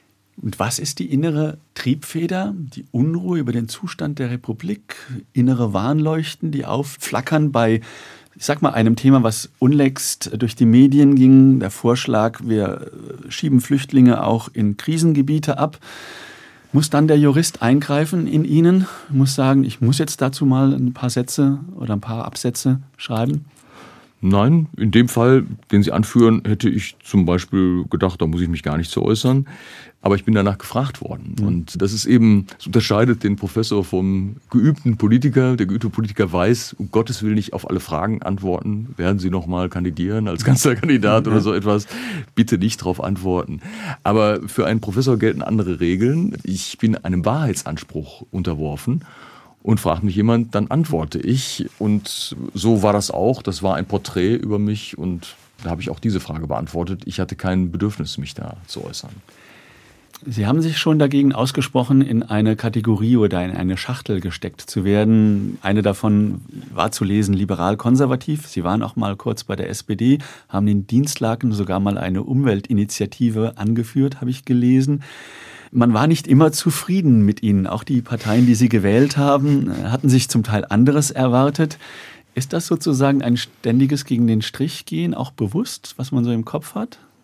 Und was ist die innere Triebfeder, die Unruhe über den Zustand der Republik, innere Warnleuchten, die aufflackern bei, ich sag mal, einem Thema, was unlängst durch die Medien ging, der Vorschlag, wir schieben Flüchtlinge auch in Krisengebiete ab. Muss dann der Jurist eingreifen in Ihnen, muss sagen, ich muss jetzt dazu mal ein paar Sätze oder ein paar Absätze schreiben? Nein, in dem Fall, den Sie anführen, hätte ich zum Beispiel gedacht, da muss ich mich gar nicht zu äußern. Aber ich bin danach gefragt worden. Und das ist eben, das unterscheidet den Professor vom geübten Politiker. Der geübte Politiker weiß, um Gottes Willen nicht auf alle Fragen antworten. Werden Sie noch mal kandidieren als Kanzlerkandidat oder so etwas? Bitte nicht darauf antworten. Aber für einen Professor gelten andere Regeln. Ich bin einem Wahrheitsanspruch unterworfen. Und fragt mich jemand, dann antworte ich. Und so war das auch. Das war ein Porträt über mich und da habe ich auch diese Frage beantwortet. Ich hatte kein Bedürfnis, mich da zu äußern. Sie haben sich schon dagegen ausgesprochen, in eine Kategorie oder in eine Schachtel gesteckt zu werden. Eine davon war zu lesen liberal-konservativ. Sie waren auch mal kurz bei der SPD, haben in Dienstlaken sogar mal eine Umweltinitiative angeführt, habe ich gelesen. Man war nicht immer zufrieden mit Ihnen. Auch die Parteien, die Sie gewählt haben, hatten sich zum Teil anderes erwartet. Ist das sozusagen ein ständiges gegen den Strich gehen, auch bewusst, was man so im Kopf hat?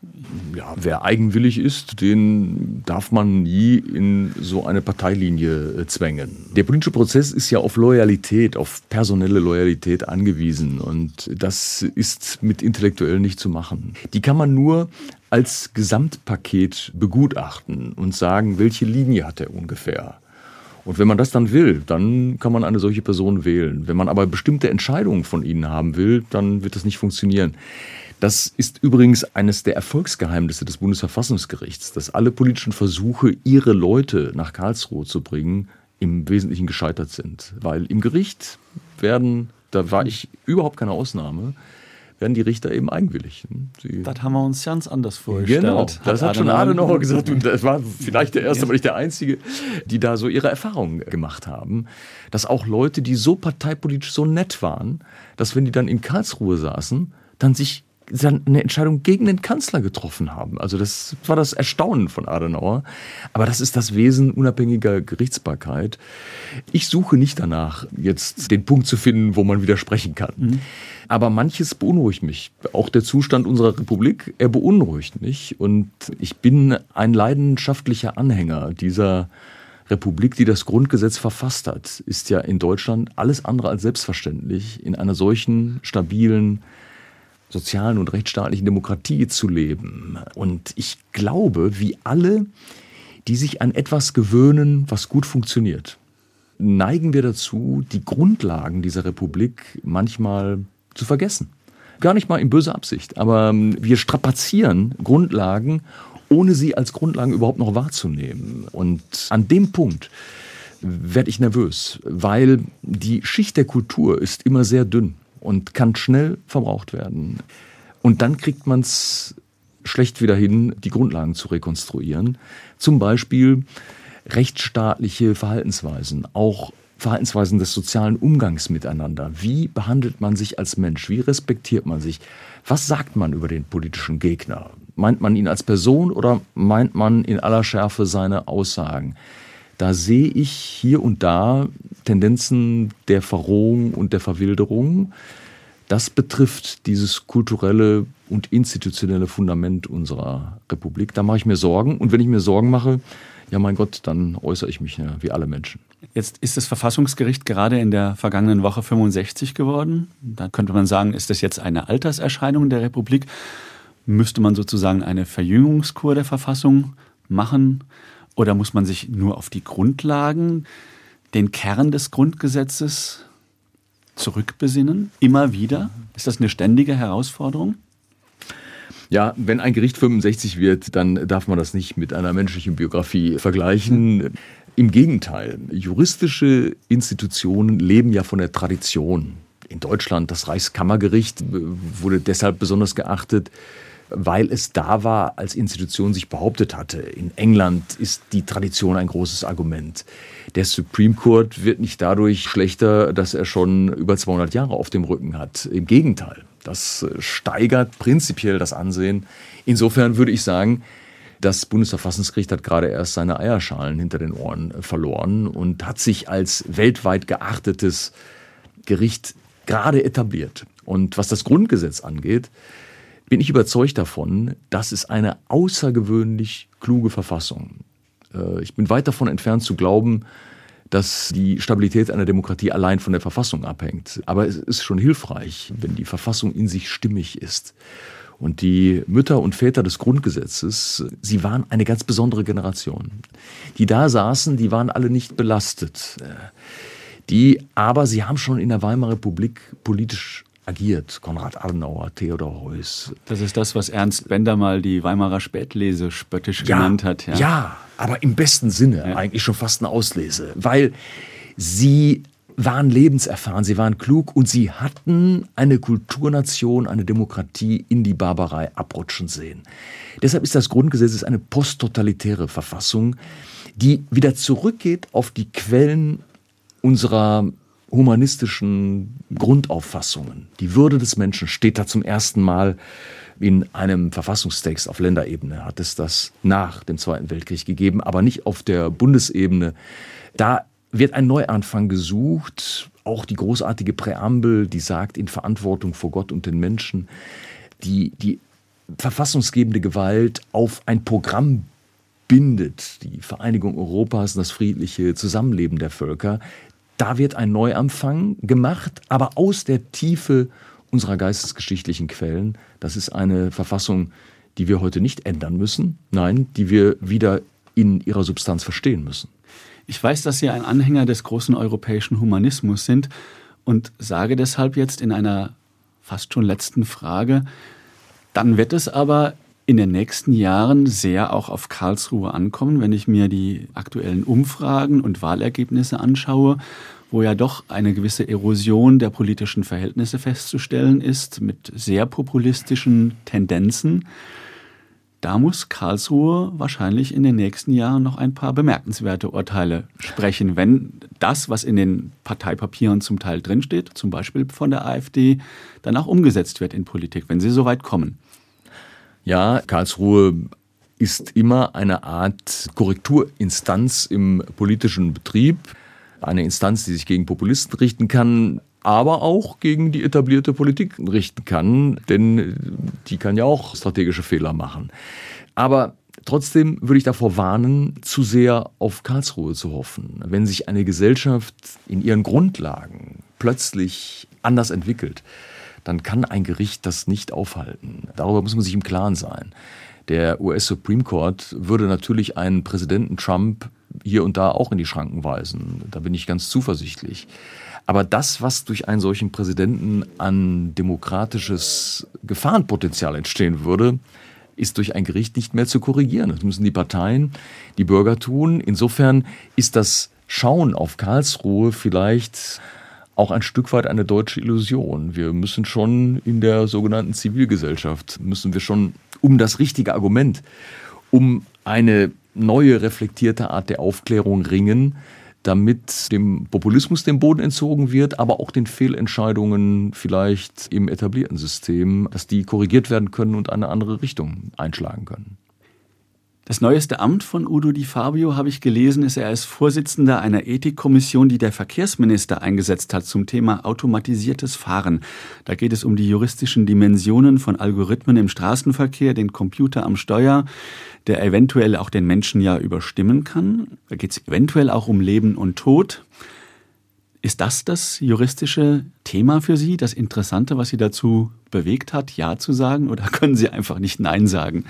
Ja, wer eigenwillig ist, den darf man nie in so eine Parteilinie zwängen. Der politische Prozess ist ja auf Loyalität, auf personelle Loyalität angewiesen. Und das ist mit Intellektuellen nicht zu machen. Die kann man nur als Gesamtpaket begutachten und sagen, welche Linie hat er ungefähr. Und wenn man das dann will, dann kann man eine solche Person wählen. Wenn man aber bestimmte Entscheidungen von ihnen haben will, dann wird das nicht funktionieren. Das ist übrigens eines der Erfolgsgeheimnisse des Bundesverfassungsgerichts, dass alle politischen Versuche, ihre Leute nach Karlsruhe zu bringen, im Wesentlichen gescheitert sind. Weil im Gericht werden, da war ich überhaupt keine Ausnahme, werden die Richter eben eigenwillig. Das haben wir uns ganz anders vorgestellt. Genau, das hat schon Adenauer gesagt und das war vielleicht der erste, aber nicht der einzige, die da so ihre Erfahrungen gemacht haben, dass auch Leute, die so parteipolitisch so nett waren, dass wenn die dann in Karlsruhe saßen, dann eine Entscheidung gegen den Kanzler getroffen haben. Also das war das Erstaunen von Adenauer. Aber das ist das Wesen unabhängiger Gerichtsbarkeit. Ich suche nicht danach, jetzt den Punkt zu finden, wo man widersprechen kann. Mhm. Aber manches beunruhigt mich. Auch der Zustand unserer Republik, er beunruhigt mich. Und ich bin ein leidenschaftlicher Anhänger dieser Republik, die das Grundgesetz verfasst hat. Ist ja in Deutschland alles andere als selbstverständlich, in einer solchen stabilen sozialen und rechtsstaatlichen Demokratie zu leben. Und ich glaube, wie alle, die sich an etwas gewöhnen, was gut funktioniert, neigen wir dazu, die Grundlagen dieser Republik manchmal zu vergessen. Gar nicht mal in böser Absicht, aber wir strapazieren Grundlagen, ohne sie als Grundlagen überhaupt noch wahrzunehmen. Und an dem Punkt werde ich nervös, weil die Schicht der Kultur ist immer sehr dünn und kann schnell verbraucht werden. Und dann kriegt man es schlecht wieder hin, die Grundlagen zu rekonstruieren. Zum Beispiel rechtsstaatliche Verhaltensweisen, auch Verhaltensweisen des sozialen Umgangs miteinander. Wie behandelt man sich als Mensch? Wie respektiert man sich? Was sagt man über den politischen Gegner? Meint man ihn als Person oder meint man in aller Schärfe seine Aussagen? Da sehe ich hier und da Tendenzen der Verrohung und der Verwilderung. Das betrifft dieses kulturelle und institutionelle Fundament unserer Republik. Da mache ich mir Sorgen. Und wenn ich mir Sorgen mache, ja mein Gott, dann äußere ich mich wie alle Menschen. Jetzt ist das Verfassungsgericht gerade in der vergangenen Woche 65 geworden. Da könnte man sagen, ist das jetzt eine Alterserscheinung der Republik? Müsste man sozusagen eine Verjüngungskur der Verfassung machen? Oder muss man sich nur auf die Grundlagen, den Kern des Grundgesetzes zurückbesinnen? Immer wieder? Ist das eine ständige Herausforderung? Ja, wenn ein Gericht 65 wird, dann darf man das nicht mit einer menschlichen Biografie vergleichen. Im Gegenteil, juristische Institutionen leben ja von der Tradition. In Deutschland, das Reichskammergericht wurde deshalb besonders geachtet, weil es da war, als Institution sich behauptet hatte. In England ist die Tradition ein großes Argument. Der Supreme Court wird nicht dadurch schlechter, dass er schon über 200 Jahre auf dem Rücken hat. Im Gegenteil, das steigert prinzipiell das Ansehen. Insofern würde ich sagen, das Bundesverfassungsgericht hat gerade erst seine Eierschalen hinter den Ohren verloren und hat sich als weltweit geachtetes Gericht gerade etabliert. Und was das Grundgesetz angeht, bin ich überzeugt davon, das ist eine außergewöhnlich kluge Verfassung. Ich bin weit davon entfernt zu glauben, dass die Stabilität einer Demokratie allein von der Verfassung abhängt. Aber es ist schon hilfreich, wenn die Verfassung in sich stimmig ist. Und die Mütter und Väter des Grundgesetzes, sie waren eine ganz besondere Generation. Die da saßen, die waren alle nicht belastet. Aber sie haben schon in der Weimarer Republik politisch agiert. Konrad Adenauer, Theodor Heuss. Das ist das, was Ernst Bender mal die Weimarer Spätlese spöttisch genannt hat. Ja, aber im besten Sinne, eigentlich schon fast eine Auslese. Weil sie waren lebenserfahren, sie waren klug und sie hatten eine Kulturnation, eine Demokratie in die Barbarei abrutschen sehen. Deshalb ist das Grundgesetz eine posttotalitäre Verfassung, die wieder zurückgeht auf die Quellen unserer humanistischen Grundauffassungen. Die Würde des Menschen steht da zum ersten Mal in einem Verfassungstext auf Länderebene. Hat es das nach dem Zweiten Weltkrieg gegeben, aber nicht auf der Bundesebene. Da wird ein Neuanfang gesucht, auch die großartige Präambel, die sagt, in Verantwortung vor Gott und den Menschen, die verfassungsgebende Gewalt auf ein Programm bindet, die Vereinigung Europas und das friedliche Zusammenleben der Völker, da wird ein Neuanfang gemacht, aber aus der Tiefe unserer geistesgeschichtlichen Quellen. Das ist eine Verfassung, die wir heute nicht ändern müssen, nein, die wir wieder in ihrer Substanz verstehen müssen. Ich weiß, dass Sie ein Anhänger des großen europäischen Humanismus sind und sage deshalb jetzt in einer fast schon letzten Frage, dann wird es aber in den nächsten Jahren sehr auch auf Karlsruhe ankommen, wenn ich mir die aktuellen Umfragen und Wahlergebnisse anschaue, wo ja doch eine gewisse Erosion der politischen Verhältnisse festzustellen ist, mit sehr populistischen Tendenzen. Da muss Karlsruhe wahrscheinlich in den nächsten Jahren noch ein paar bemerkenswerte Urteile sprechen, wenn das, was in den Parteipapieren zum Teil drinsteht, zum Beispiel von der AfD, dann auch umgesetzt wird in Politik, wenn sie so weit kommen. Ja, Karlsruhe ist immer eine Art Korrekturinstanz im politischen Betrieb. Eine Instanz, die sich gegen Populisten richten kann, aber auch gegen die etablierte Politik richten kann, denn die kann ja auch strategische Fehler machen. Aber trotzdem würde ich davor warnen, zu sehr auf Karlsruhe zu hoffen. Wenn sich eine Gesellschaft in ihren Grundlagen plötzlich anders entwickelt, dann kann ein Gericht das nicht aufhalten. Darüber muss man sich im Klaren sein. Der US Supreme Court würde natürlich einen Präsidenten Trump hier und da auch in die Schranken weisen. Da bin ich ganz zuversichtlich. Aber das, was durch einen solchen Präsidenten an demokratisches Gefahrenpotenzial entstehen würde, ist durch ein Gericht nicht mehr zu korrigieren. Das müssen die Parteien, die Bürger tun. Insofern ist das Schauen auf Karlsruhe vielleicht auch ein Stück weit eine deutsche Illusion. Wir müssen schon in der sogenannten Zivilgesellschaft, um das richtige Argument, um eine neue, reflektierte Art der Aufklärung ringen, damit dem Populismus den Boden entzogen wird, aber auch den Fehlentscheidungen vielleicht im etablierten System, dass die korrigiert werden können und eine andere Richtung einschlagen können. Das neueste Amt von Udo Di Fabio, habe ich gelesen, ist er als Vorsitzender einer Ethikkommission, die der Verkehrsminister eingesetzt hat zum Thema automatisiertes Fahren. Da geht es um die juristischen Dimensionen von Algorithmen im Straßenverkehr, den Computer am Steuer, der eventuell auch den Menschen ja überstimmen kann. Da geht es eventuell auch um Leben und Tod. Ist das juristische Thema für Sie, das Interessante, was Sie dazu bewegt hat, Ja zu sagen, oder können Sie einfach nicht Nein sagen?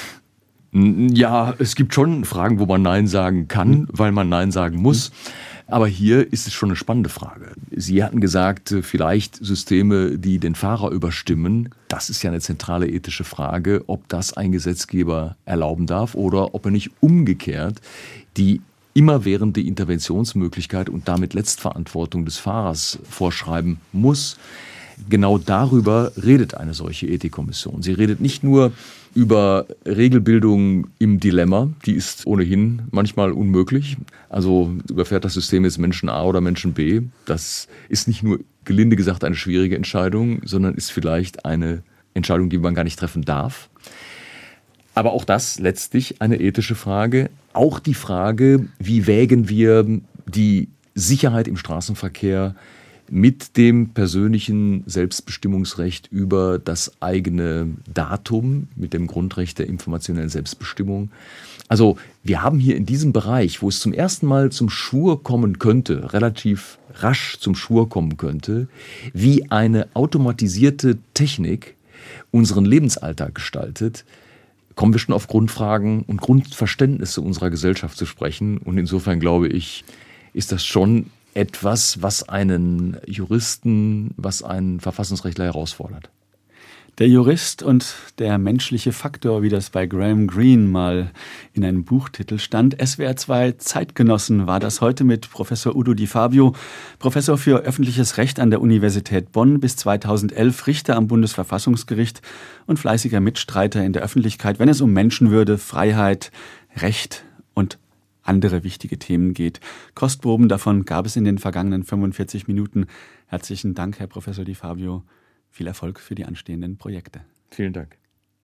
Ja, es gibt schon Fragen, wo man Nein sagen kann, weil man Nein sagen muss. Aber hier ist es schon eine spannende Frage. Sie hatten gesagt, vielleicht Systeme, die den Fahrer überstimmen. Das ist ja eine zentrale ethische Frage, ob das ein Gesetzgeber erlauben darf oder ob er nicht umgekehrt die immerwährende Interventionsmöglichkeit und damit Letztverantwortung des Fahrers vorschreiben muss. Genau darüber redet eine solche Ethikkommission. Sie redet nicht nur über Regelbildung im Dilemma, die ist ohnehin manchmal unmöglich. Also überfährt das System jetzt Menschen A oder Menschen B. Das ist nicht nur, gelinde gesagt, eine schwierige Entscheidung, sondern ist vielleicht eine Entscheidung, die man gar nicht treffen darf. Aber auch das letztlich eine ethische Frage. Auch die Frage, wie wägen wir die Sicherheit im Straßenverkehr mit dem persönlichen Selbstbestimmungsrecht über das eigene Datum, mit dem Grundrecht der informationellen Selbstbestimmung. Also wir haben hier in diesem Bereich, wo es zum ersten Mal zum Schwur kommen könnte, relativ rasch zum Schwur kommen könnte, wie eine automatisierte Technik unseren Lebensalltag gestaltet, kommen wir schon auf Grundfragen und Grundverständnisse unserer Gesellschaft zu sprechen. Und insofern glaube ich, ist das schon etwas, was einen Juristen, was einen Verfassungsrechtler herausfordert. Der Jurist und der menschliche Faktor, wie das bei Graham Greene mal in einem Buchtitel stand. SWR 2 Zeitgenossen war das heute mit Professor Udo Di Fabio, Professor für öffentliches Recht an der Universität Bonn, bis 2011 Richter am Bundesverfassungsgericht und fleißiger Mitstreiter in der Öffentlichkeit, wenn es um Menschenwürde, Freiheit, Recht und andere wichtige Themen geht. Kostproben davon gab es in den vergangenen 45 Minuten. Herzlichen Dank, Herr Professor Di Fabio. Viel Erfolg für die anstehenden Projekte. Vielen Dank.